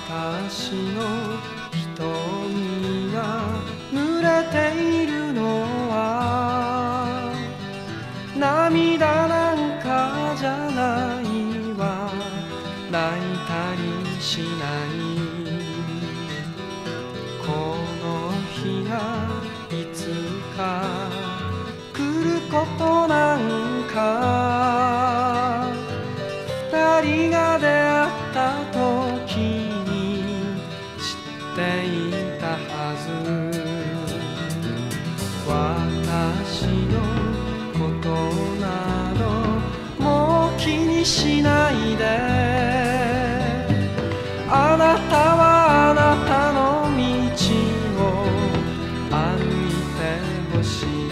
私の瞳が濡れているのは涙なんかじゃないわ。泣いたりしないこの日がいつか来ることなんか。二人が出会った時に知っていたはず。私のことなどもう気にしないで。あなたはあなたの道を歩いてほしい。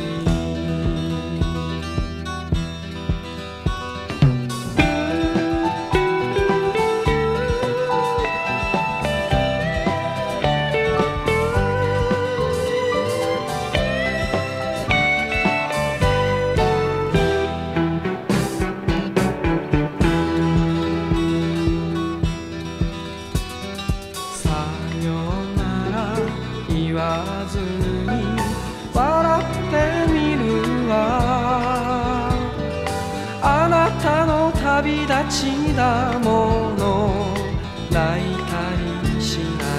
言わずに笑ってみるわ。あなたの旅立ちだもの泣いたりしない。